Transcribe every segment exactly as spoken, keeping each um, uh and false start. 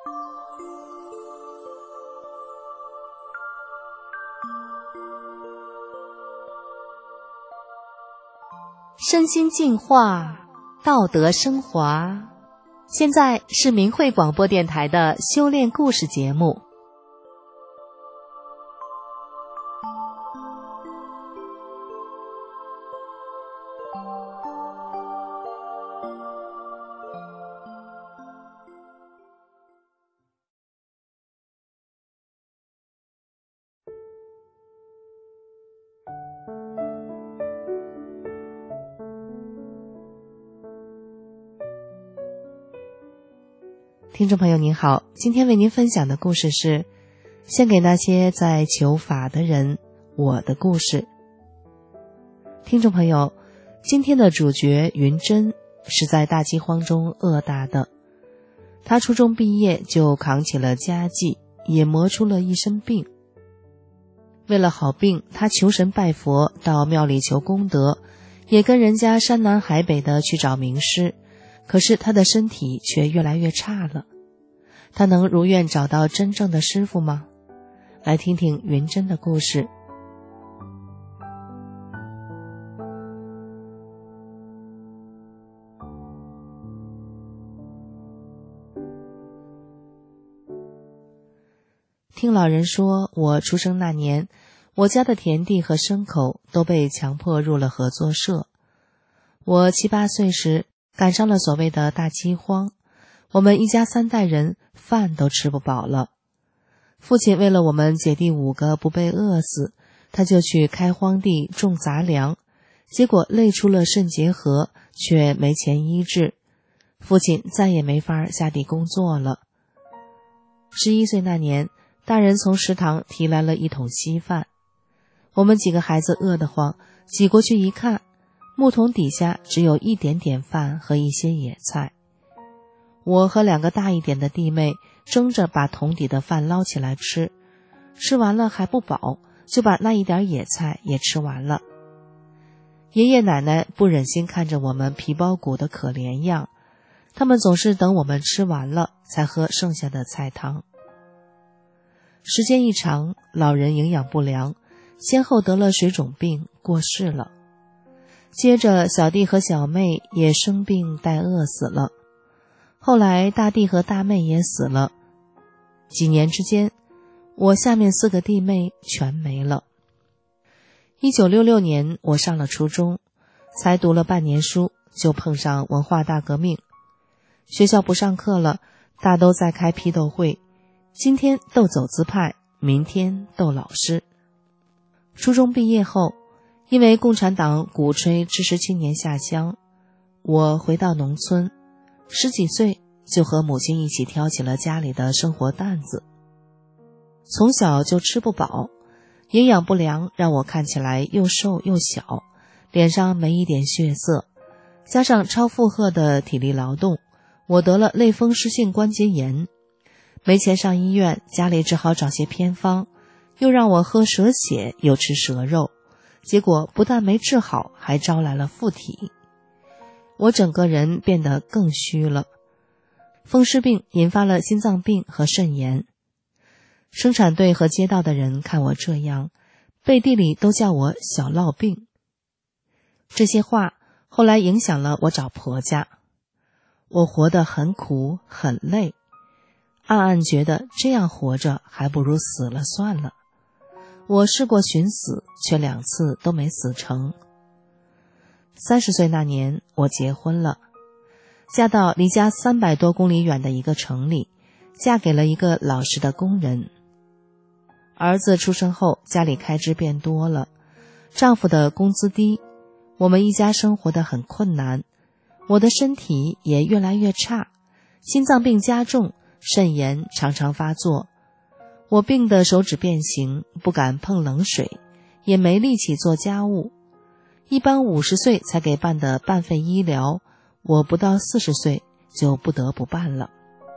身心净化，道德升华。现在是明慧广播电台的修炼故事节目。听众朋友您好，今天为您分享的故事是献给那些在求法的人，我的故事。听众朋友，今天的主角云珍是在大饥荒中饿大的，他初中毕业就扛起了家计，也磨出了一身病。为了好病，他求神拜佛，到庙里求功德，也跟人家山南海北的去找名师，可是他的身体却越来越差了。他能如愿找到真正的师父吗？来听听云珍的故事。听老人说，我出生那年，我家的田地和牲口都被强迫入了合作社。我七八岁时赶上了所谓的大饥荒，我们一家三代人饭都吃不饱了。父亲为了我们姐弟五个不被饿死，他就去开荒地种杂粮，结果累出了肾结核，却没钱医治，父亲再也没法下地工作了。十一岁那年，大人从食堂提来了一桶稀饭，我们几个孩子饿得慌，挤过去一看，木桶底下只有一点点饭和一些野菜。我和两个大一点的弟妹争着把桶底的饭捞起来吃，吃完了还不饱，就把那一点野菜也吃完了。爷爷奶奶不忍心看着我们皮包骨的可怜样，他们总是等我们吃完了才喝剩下的菜汤。时间一长，老人营养不良，先后得了水肿病过世了。接着小弟和小妹也生病带饿死了，后来大弟和大妹也死了。几年之间，我下面四个弟妹全没了。一九六六年我上了初中，才读了半年书，就碰上文化大革命。学校不上课了，大都在开批斗会，今天斗走资派，明天斗老师。初中毕业后，因为共产党鼓吹知识青年下乡，我回到农村，十几岁就和母亲一起挑起了家里的生活担子。从小就吃不饱，营养不良让我看起来又瘦又小，脸上没一点血色，加上超负荷的体力劳动，我得了类风湿性关节炎。没钱上医院，家里只好找些偏方，又让我喝蛇血又吃蛇肉，结果不但没治好，还招来了附体。我整个人变得更虚了。风湿病引发了心脏病和肾炎。生产队和街道的人看我这样，背地里都叫我小落病。这些话后来影响了我找婆家。我活得很苦很累，暗暗觉得这样活着还不如死了算了。我试过寻死，却两次都没死成。三十岁那年，我结婚了，嫁到离家三百多公里远的一个城里，嫁给了一个老实的工人。儿子出生后，家里开支变多了，丈夫的工资低，我们一家生活得很困难。我的身体也越来越差，心脏病加重，肾炎常常发作。我病得手指变形，不敢碰冷水，也没力气做家务。一般五十岁才给办的半费医疗，我不到四十岁就不得不办了。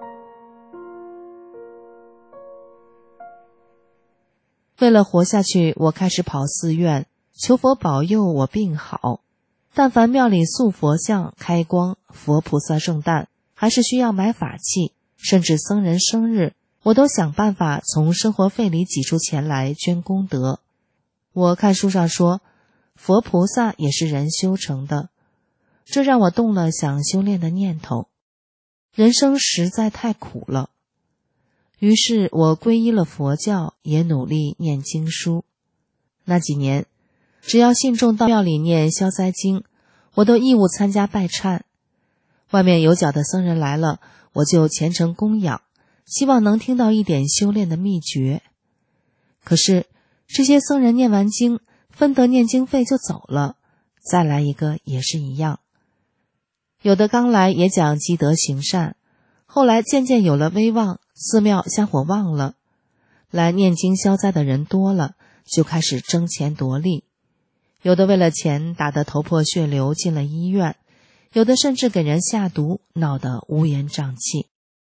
为了活下去，我开始跑寺院，求佛保佑我病好。但凡庙里塑佛像、开光、佛菩萨圣诞，还是需要买法器， 甚至僧人生日，我都想办法从生活费里挤出钱来捐功德。我看书上说，佛菩萨也是人修成的，这让我动了想修炼的念头。人生实在太苦了，于是我皈依了佛教，也努力念经书。那几年，只要信众到庙里念消灾经，我都义务参加拜忏。外面有脚的僧人来了，我就虔诚供养，希望能听到一点修炼的秘诀。可是这些僧人念完经，分得念经费就走了，再来一个也是一样。有的刚来也讲积德行善，后来渐渐有了威望，寺庙香火旺了，来念经消灾的人多了，就开始争钱夺利。有的为了钱打得头破血流进了医院，有的甚至给人下毒，闹得乌烟瘴气。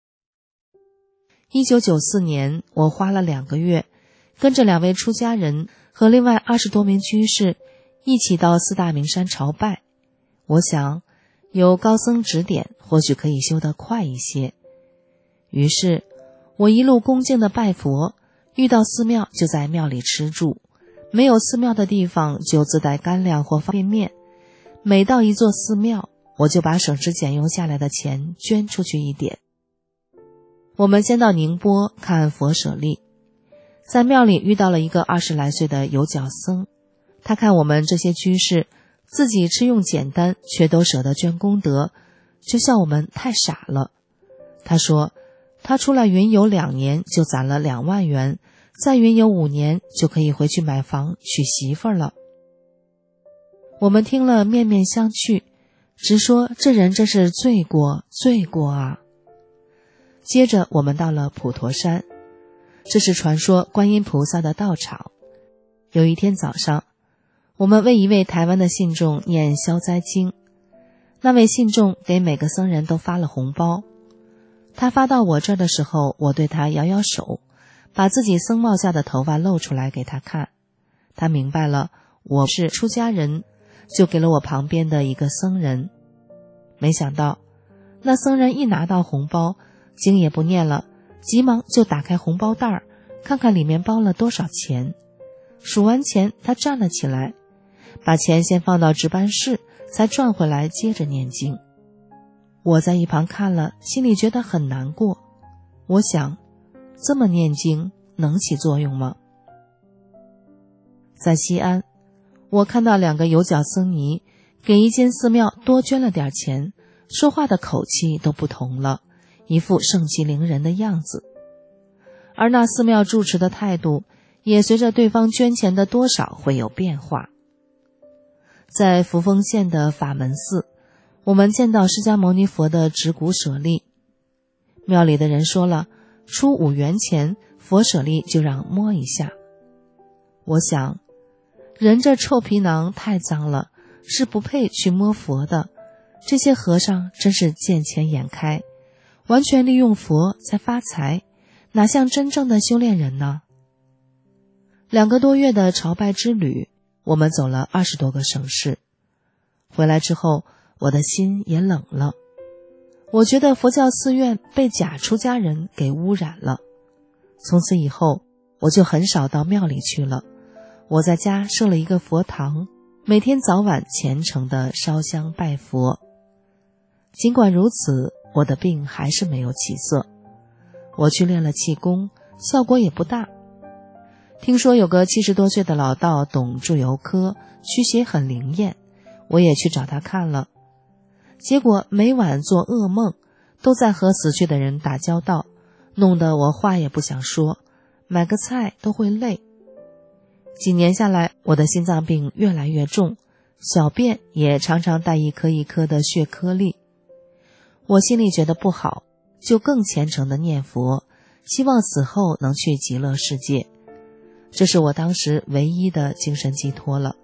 一九九四年，我花了两个月，跟着两位出家人和另外二十多名居士一起到四大名山朝拜。我想有高僧指点，或许可以修得快一些。于是我一路恭敬地拜佛，遇到寺庙就在庙里吃住，没有寺庙的地方就自带干粮或方便面。每到一座寺庙，我就把省吃俭用下来的钱捐出去一点。我们先到宁波看佛舍利，在庙里遇到了一个二十来岁的有脚僧，他看我们这些居士自己吃用简单，却都舍得捐功德，就笑我们太傻了。他说他出来云游两年就攒了两万元，再云游五年就可以回去买房娶媳妇儿了。我们听了面面相觑，直说这人真是罪过罪过啊。接着我们到了普陀山，这是传说观音菩萨的道场。有一天早上，我们为一位台湾的信众念消灾经，那位信众给每个僧人都发了红包。他发到我这儿的时候，我对他摇摇手，把自己僧帽下的头发露出来给他看。他明白了我是出家人，就给了我旁边的一个僧人。没想到那僧人一拿到红包，经也不念了，急忙就打开红包袋，看看里面包了多少钱。数完钱，他站了起来，把钱先放到值班室，才转回来接着念经。我在一旁看了，心里觉得很难过。我想，这么念经能起作用吗？在西安，我看到两个有脚僧尼给一间寺庙多捐了点钱，说话的口气都不同了，一副盛气凌人的样子。而那寺庙住持的态度也随着对方捐钱的多少会有变化。在扶风县的法门寺，我们见到释迦牟尼佛的指骨舍利，庙里的人说了，出五元钱，佛舍利就让摸一下。我想，人这臭皮囊太脏了，是不配去摸佛的。这些和尚真是见钱眼开，完全利用佛在发财，哪像真正的修炼人呢？两个多月的朝拜之旅，我们走了二十多个省市。回来之后，我的心也冷了。我觉得佛教寺院被假出家人给污染了。从此以后，我就很少到庙里去了。我在家设了一个佛堂，每天早晚虔诚地烧香拜佛。尽管如此，我的病还是没有起色。我去练了气功，效果也不大。听说有个七十多岁的老道懂祝由科，驱邪很灵验，我也去找他看了。结果每晚做噩梦，都在和死去的人打交道，弄得我话也不想说，买个菜都会累。几年下来，我的心脏病越来越重，小便也常常带一颗一颗的血颗粒。我心里觉得不好，就更虔诚地念佛，希望死后能去极乐世界。这是我当时唯一的精神寄托了。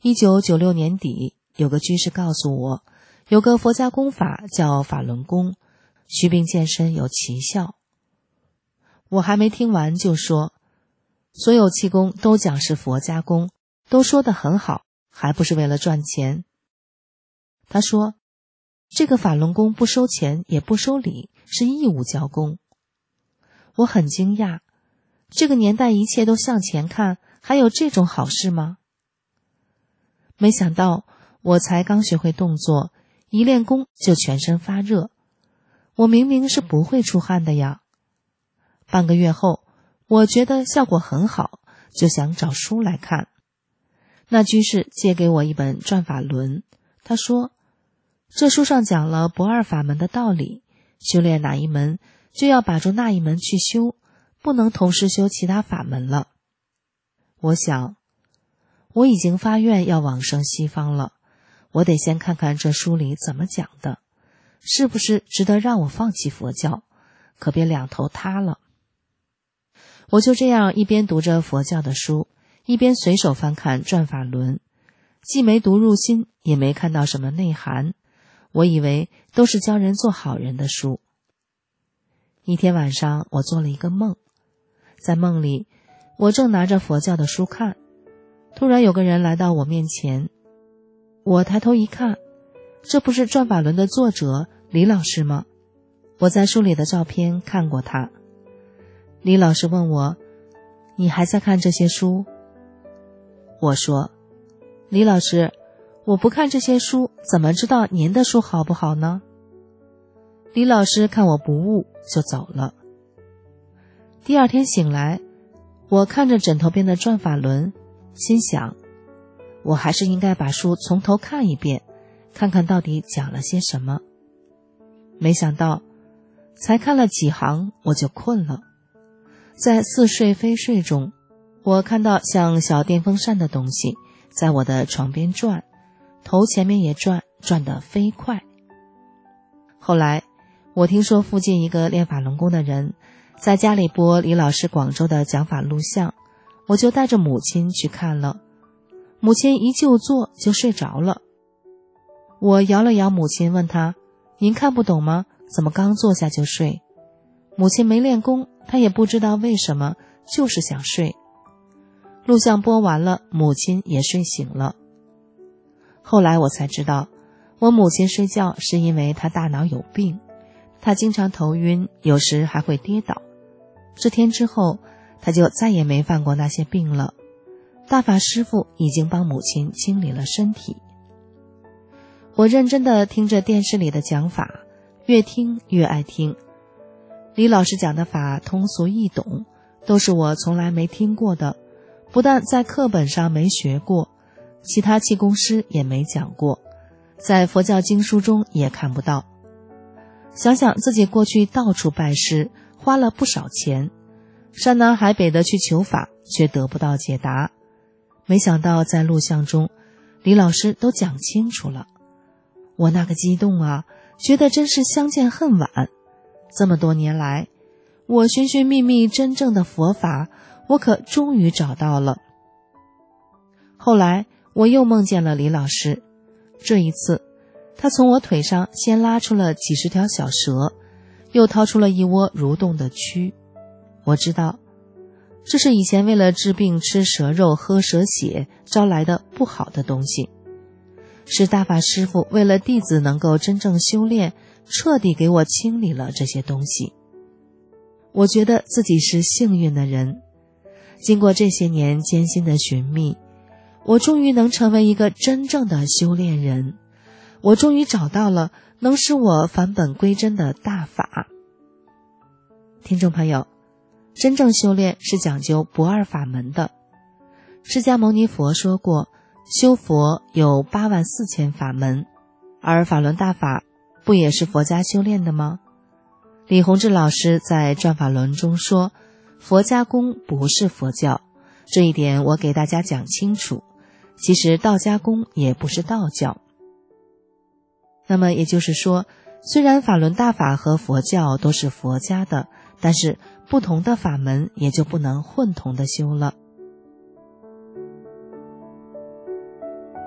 一九九六年底，有个居士告诉我，有个佛家功法叫法轮功，祛病健身有奇效。我还没听完就说，所有气功都讲是佛家功，都说得很好，还不是为了赚钱。他说，这个法轮功不收钱也不收礼，是义务教功。我很惊讶，这个年代一切都向前看，还有这种好事吗？没想到我才刚学会动作，一练功就全身发热。我明明是不会出汗的呀。半个月后，我觉得效果很好，就想找书来看。那居士借给我一本《转法轮》，他说，这书上讲了不二法门的道理，修炼哪一门就要把住那一门去修，不能同时修其他法门了。我想，我已经发愿要往生西方了，我得先看看这书里怎么讲的，是不是值得让我放弃佛教，可别两头塌了。我就这样一边读着佛教的书，一边随手翻看《转法轮》，既没读入心，也没看到什么内涵，我以为都是教人做好人的书。一天晚上，我做了一个梦，在梦里，我正拿着佛教的书看，突然有个人来到我面前，我抬头一看，这不是《转法轮》的作者李老师吗？我在书里的照片看过他。李老师问我，你还在看这些书？我说，李老师，我不看这些书，怎么知道您的书好不好呢？李老师看我不误，就走了。第二天醒来，我看着枕头边的《转法轮》，心想，我还是应该把书从头看一遍，看看到底讲了些什么。没想到，才看了几行，我就困了。在似睡非睡中，我看到像小电风扇的东西在我的床边转，头前面也转，转得飞快。后来我听说附近一个练法轮功的人在家里播李老师广州的讲法录像，我就带着母亲去看了。母亲一就坐就睡着了。我摇了摇母亲，问她，您看不懂吗？怎么刚坐下就睡？母亲没练功，她也不知道为什么，就是想睡。录像播完了，母亲也睡醒了。后来我才知道，我母亲睡觉是因为她大脑有病，她经常头晕，有时还会跌倒。这天之后，她就再也没犯过那些病了。大法师父已经帮母亲清理了身体。我认真地听着电视里的讲法，越听越爱听。李老师讲的法通俗易懂，都是我从来没听过的，不但在课本上没学过，其他气功师也没讲过，在佛教经书中也看不到。想想自己过去到处拜师，花了不少钱，山南海北的去求法，却得不到解答。没想到在录像中，李老师都讲清楚了。我那个激动啊，觉得真是相见恨晚。这么多年来，我寻寻觅觅真正的佛法，我可终于找到了。后来我又梦见了李老师，这一次他从我腿上先拉出了几十条小蛇，又掏出了一窝蠕动的蛆。我知道这是以前为了治病吃蛇肉喝蛇血招来的不好的东西，是大法师父为了弟子能够真正修炼，彻底给我清理了这些东西。我觉得自己是幸运的人，经过这些年艰辛的寻觅，我终于能成为一个真正的修炼人，我终于找到了能使我返本归真的大法。听众朋友，真正修炼是讲究不二法门的。释迦牟尼佛说过，修佛有八万四千法门，而法轮大法不也是佛家修炼的吗？李洪志老师在《转法轮》中说，佛家功不是佛教，这一点我给大家讲清楚。其实道家功也不是道教。那么也就是说，虽然法轮大法和佛教都是佛家的，但是不同的法门也就不能混同的修了。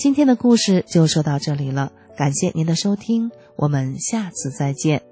今天的故事就说到这里了，感谢您的收听，我们下次再见。